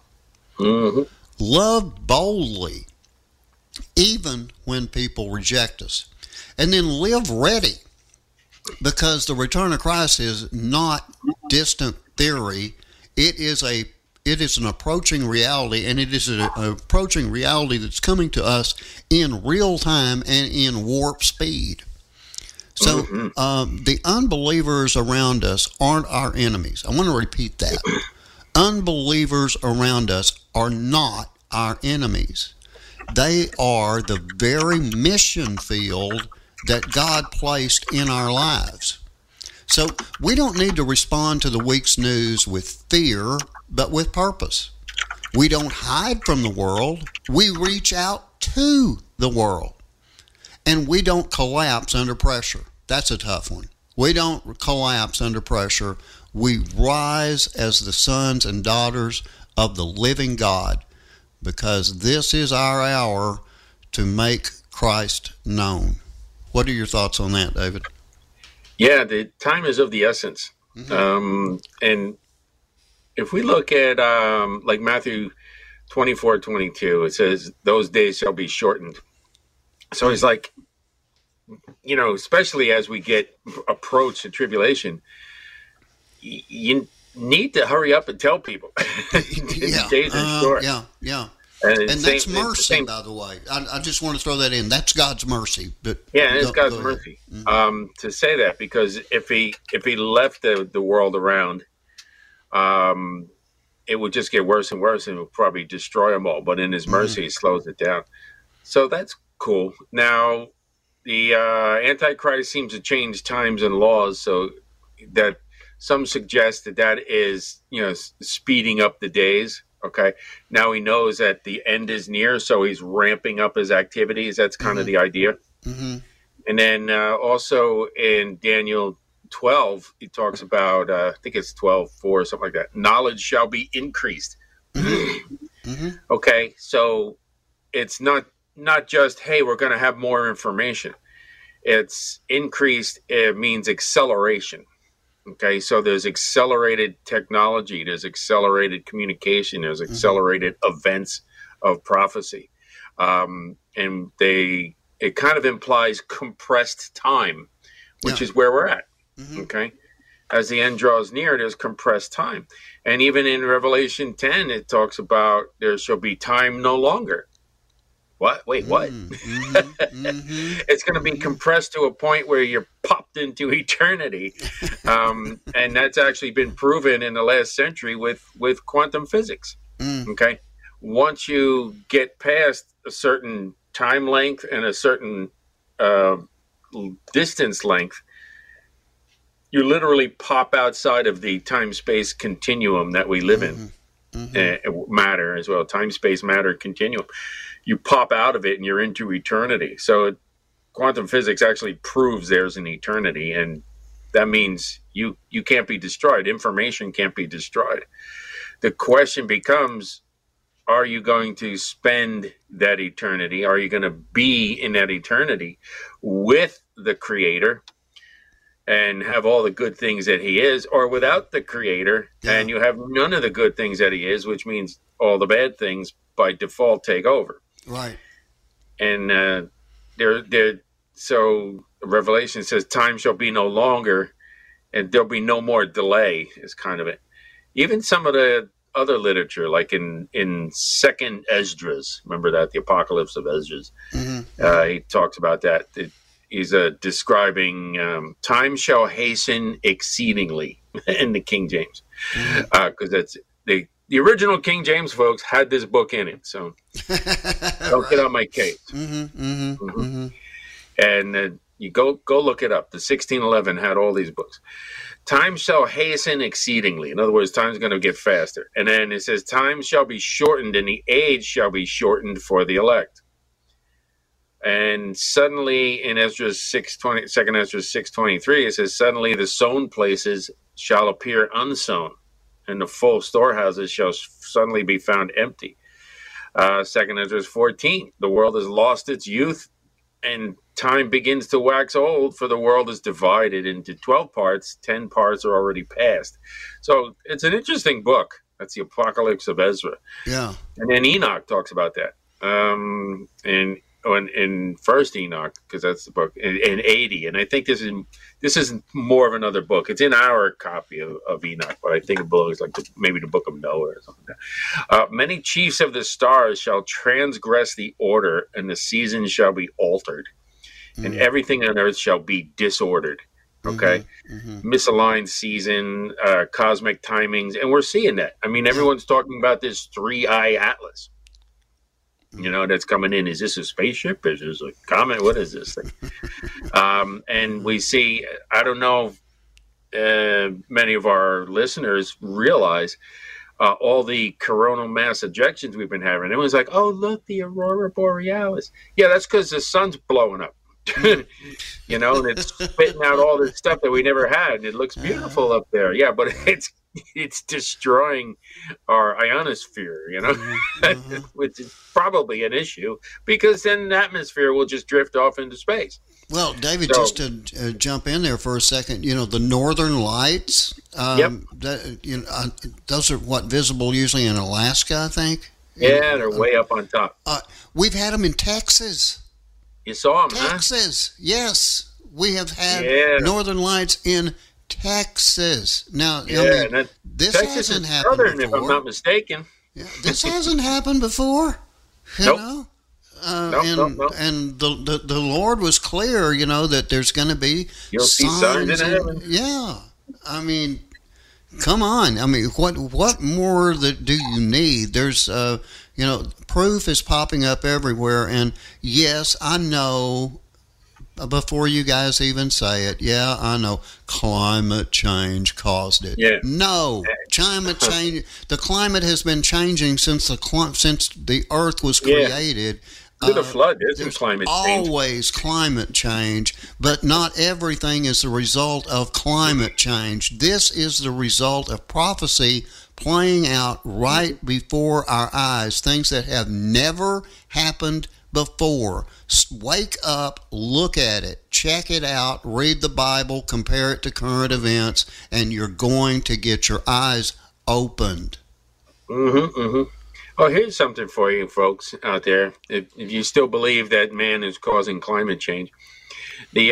Love boldly even when people reject us, and then live ready, because the return of Christ is not distant theory. It is an approaching reality, and it is an approaching reality that's coming to us in real time and in warp speed. So the unbelievers around us aren't our enemies. I want to repeat that. Unbelievers around us are not our enemies. They are the very mission field that God placed in our lives. So we don't need to respond to the week's news with fear, but with purpose. We don't hide from the world. We reach out to the world. And we don't collapse under pressure. That's a tough one. We don't collapse under pressure. We rise as the sons and daughters of the living God, because this is our hour to make Christ known. What are your thoughts on that, David? Yeah, the time is of the essence. And if we look at like Matthew 24:22, it says, those days shall be shortened. So it's like, especially as we get approach to tribulation, you need to hurry up and tell people. These days are short. Yeah. And that's mercy, by the way. I just want to throw that in. That's God's mercy. But it's God's mercy to say that, because if he left the world around, it would just get worse and worse, and it would probably destroy them all. But in His mercy, He slows it down. So that's cool. Now, the Antichrist seems to change times and laws, so that some suggest that is, speeding up the days. Okay. Now he knows that the end is near, so he's ramping up his activities. That's kind of the idea. And then also in Daniel 12, he talks about, I think it's 12:4, something like that. Knowledge shall be increased. Okay. So it's not just, hey, we're going to have more information. It's increased. It means acceleration. Okay, so there's accelerated technology, there's accelerated communication, there's accelerated events of prophecy. And it kind of implies compressed time, which is where we're at. Okay, as the end draws near, there's compressed time. And even in Revelation 10, it talks about there shall be time no longer. What? Wait, what? It's going to be compressed to a point where you're popped into eternity. And that's actually been proven in the last century with quantum physics. Okay. Once you get past a certain time length and a certain distance length, you literally pop outside of the time-space continuum that we live in. Matter as well, time-space matter continuum. You pop out of it and you're into eternity. So quantum physics actually proves there's an eternity, and that means you can't be destroyed. Information can't be destroyed. The question becomes, are you going to spend that eternity? Are you going to be in that eternity with the Creator and have all the good things that He is, or without the Creator and you have none of the good things that He is, which means all the bad things by default take over. Right. And so Revelation says time shall be no longer, and there'll be no more delay, is kind of it. Even some of the other literature, like in Second Esdras, remember that, the Apocalypse of Esdras, he talks about that. He's describing time shall hasten exceedingly in the King James, because that's the original King James folks had this book in it, so don't get on my case. And You go look it up. The 1611 had all these books. Time shall hasten exceedingly. In other words, time's going to get faster. And then it says, time shall be shortened, and the age shall be shortened for the elect. And suddenly in Esdras 6:20, 2nd Esdras 6:23, it says, suddenly the sown places shall appear unsown, and the full storehouses shall suddenly be found empty. 2nd Esdras 14, the world has lost its youth, and time begins to wax old, for the world is divided into 12 parts. 10 parts are already past. So it's an interesting book. That's the Apocalypse of Ezra. Yeah. And then Enoch talks about that. In First Enoch, because that's the book, in 80. And I think this is more of another book. It's in our copy of Enoch, but I think it belongs like maybe the Book of Noah or something like that. Many chiefs of the stars shall transgress the order, and the seasons shall be altered, and everything on earth shall be disordered. Okay? Misaligned season, cosmic timings, and we're seeing that. I mean, everyone's talking about this 3-eye atlas. That's coming in. Is this a spaceship? Is this a comet? What is this thing? And we see, I don't know if many of our listeners realize all the coronal mass ejections we've been having. It was like, oh, look, the aurora borealis. Yeah, that's because the sun's blowing up. And it's spitting out all this stuff that we never had. It looks beautiful up there. Yeah, but it's destroying our ionosphere, which is probably an issue, because then the atmosphere will just drift off into space. Well, David, just to jump in there for a second, the Northern Lights, those are visible usually in Alaska, I think. Yeah, they're way up on top. We've had them in Texas. You saw them, Texas, huh? Yes. We have had Northern Lights in Texas. Now, this Texas hasn't is happened southern, before. if I'm not mistaken. Yeah, this hasn't happened before. Nope. And the Lord was clear, that there's going to be You'll see signs in heaven. Yeah. I mean, come on. I mean, what more do you need? There's, proof is popping up everywhere. And yes, I know, before you guys even say it, yeah, I know climate change caused it. Yeah. No, climate change. The climate has been changing since the Earth was created. To the flood, there's climate change. Always climate change, but not everything is the result of climate change. This is the result of prophecy playing out right before our eyes, things that have never happened before. Wake up, look at it, check it out, read the Bible, compare it to current events, and you're going to get your eyes opened. Oh, here's something for you folks out there. If you still believe that man is causing climate change, the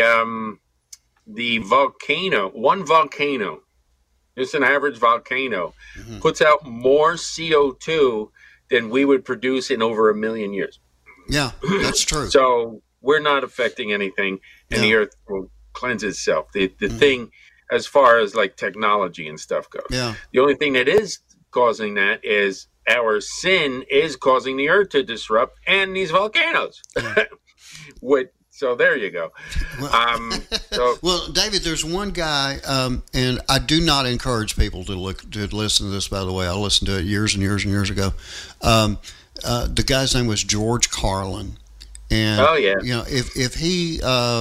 one volcano, just an average volcano, puts out more CO2 than we would produce in over 1 million years. Yeah, that's true. So we're not affecting anything, and the earth will cleanse itself. The thing, as far as like technology and stuff goes, the only thing that is causing that is our sin is causing the earth to disrupt, and these volcanoes. So there you go. Well, David, there's one guy, and I do not encourage people to listen to this. By the way, I listened to it years and years and years ago. The guy's name was George Carlin, and if he,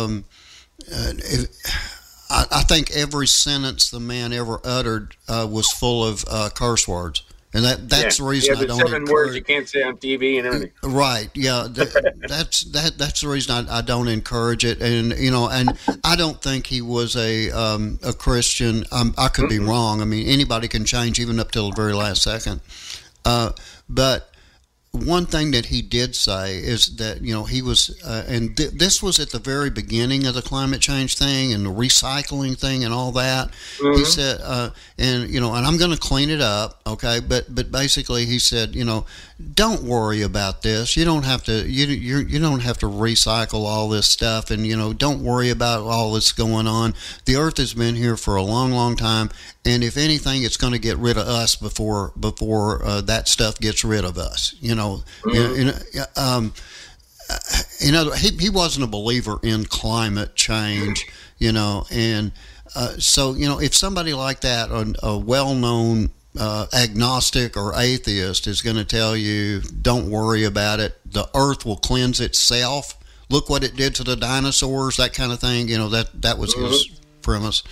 I think every sentence the man ever uttered was full of curse words. And that's the reason I don't encourage. 7 words you can't say on TV and everything. Right. Yeah. That's the reason I don't encourage it. And and I don't think he was a Christian. I could be wrong. I mean, anybody can change even up till the very last second. But one thing that he did say is that, he was, and this was at the very beginning of the climate change thing and the recycling thing and all that. He said, and I'm going to clean it up, okay? But basically, he said, don't worry about this. You don't have to. You don't have to recycle all this stuff, and don't worry about all that's going on. The Earth has been here for a long, long time, and if anything, it's going to get rid of us before that stuff gets rid of us. he wasn't a believer in climate change, and so, if somebody like that, a well-known agnostic or atheist, is going to tell you, don't worry about it, the earth will cleanse itself, look what it did to the dinosaurs, that kind of thing, that was his premise.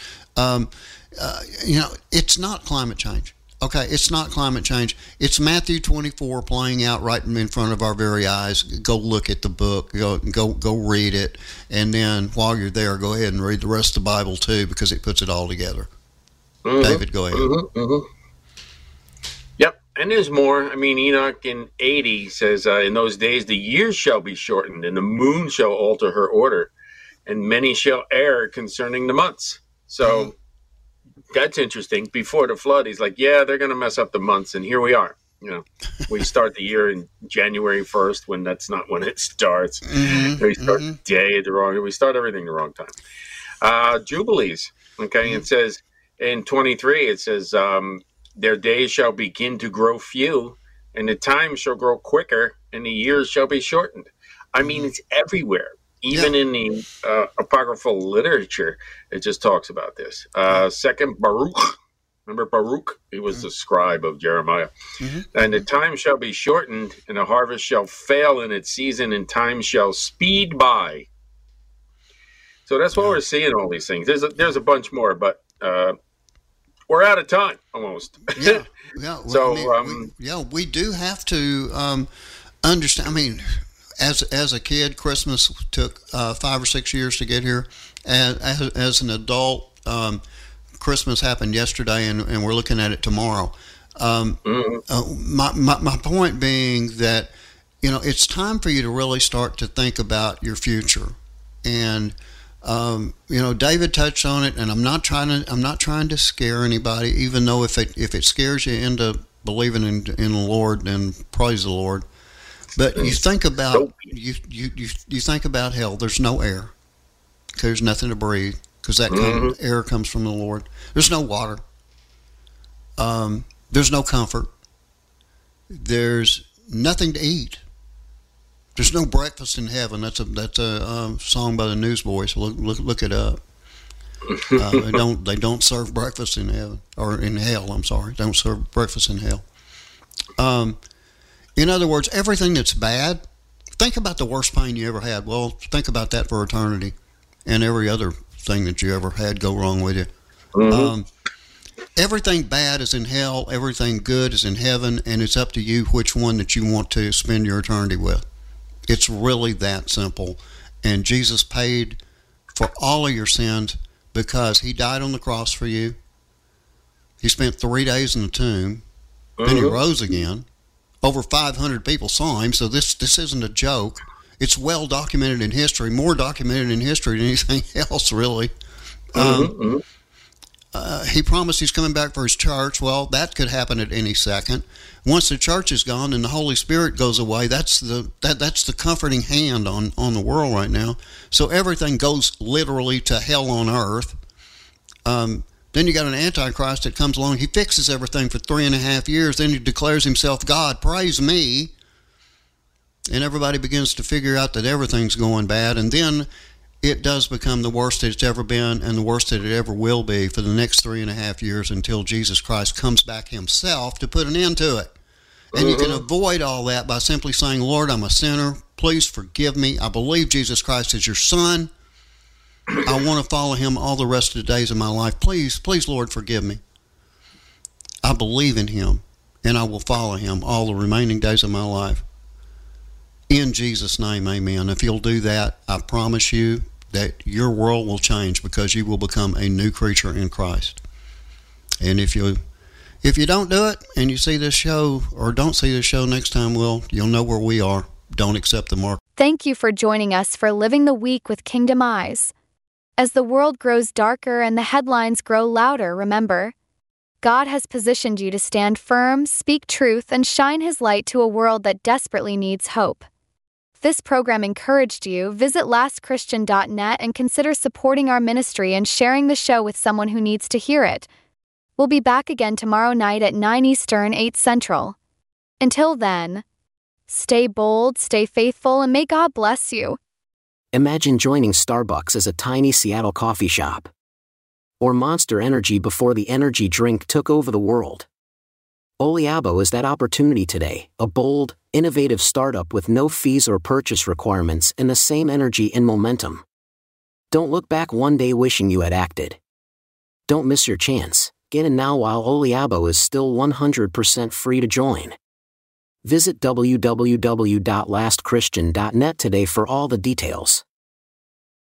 It's not climate change. Okay, it's not climate change. It's Matthew 24 playing out right in front of our very eyes. Go look at the book. Go read it. And then while you're there, go ahead and read the rest of the Bible too, because it puts it all together. David, go ahead. Yep, and there's more. I mean, Enoch in 80 says, in those days the years shall be shortened, and the moon shall alter her order, and many shall err concerning the months. So... That's interesting. Before the flood, he's like, yeah, they're going to mess up the months. And here we are. We start the year in January 1st when that's not when it starts. We start the day at the wrong. We start everything the wrong time. Jubilees. Okay. It says in 23, it says, their days shall begin to grow few, and the time shall grow quicker, and the years shall be shortened. I mean, it's everywhere. Even in the apocryphal literature, it just talks about this. Second Baruch, remember Baruch? He was the scribe of Jeremiah. And the time shall be shortened, and the harvest shall fail in its season, and time shall speed by. So that's what we're seeing, all these things. There's a bunch more, but we're out of time almost. We do have to understand. I mean, as a kid, Christmas took 5 or 6 years to get here. As an adult, Christmas happened yesterday, and we're looking at it tomorrow. My point being that it's time for you to really start to think about your future. And David touched on it, and I'm not trying to scare anybody. Even though if it scares you into believing in the Lord, then praise the Lord. But you think about you think about hell. There's no air. There's nothing to breathe, because that air comes from the Lord. There's no water. There's no comfort. There's nothing to eat. There's no breakfast in heaven. That's a song by the Newsboys. Look it up. They don't serve breakfast in heaven, or in hell. I'm sorry. They don't serve breakfast in hell. In other words, everything that's bad, think about the worst pain you ever had. Well, think about that for eternity, and every other thing that you ever had go wrong with you. Everything bad is in hell, everything good is in heaven, and it's up to you which one that you want to spend your eternity with. It's really that simple. And Jesus paid for all of your sins because he died on the cross for you. He spent 3 days in the tomb, then he rose again. Over 500 people saw him, so this isn't a joke. It's well documented in history, more documented in history than anything else, really. He promised he's coming back for his church. Well, that could happen at any second. Once the church is gone and the Holy Spirit goes away, that's the comforting hand on the world right now. So everything goes literally to hell on earth. Then you got an Antichrist that comes along. He fixes everything for 3.5 years. Then he declares himself God. Praise me. And everybody begins to figure out that everything's going bad. And then it does become the worst it's ever been and the worst that it ever will be for the next 3.5 years until Jesus Christ comes back himself to put an end to it. And you can avoid all that by simply saying, Lord, I'm a sinner. Please forgive me. I believe Jesus Christ is your son. I want to follow him all the rest of the days of my life. Please, Lord, forgive me. I believe in him, and I will follow him all the remaining days of my life. In Jesus' name, amen. If you'll do that, I promise you that your world will change because you will become a new creature in Christ. And if you don't do it and you see this show or don't see this show next time, well, you'll know where we are. Don't accept the mark. Thank you for joining us for Living the Week with Kingdom Eyes. As the world grows darker and the headlines grow louder, remember, God has positioned you to stand firm, speak truth, and shine his light to a world that desperately needs hope. If this program encouraged you, visit lastchristian.net and consider supporting our ministry and sharing the show with someone who needs to hear it. We'll be back again tomorrow night at 9 Eastern, 8 Central. Until then, Stay bold, stay faithful, and may God bless you. Imagine joining Starbucks as a tiny Seattle coffee shop. Or Monster Energy before the energy drink took over the world. Oliabo is that opportunity today, a bold, innovative startup with no fees or purchase requirements and the same energy and momentum. Don't look back one day wishing you had acted. Don't miss your chance. Get in now while Oliabo is still 100% free to join. Visit www.lastchristian.net today for all the details.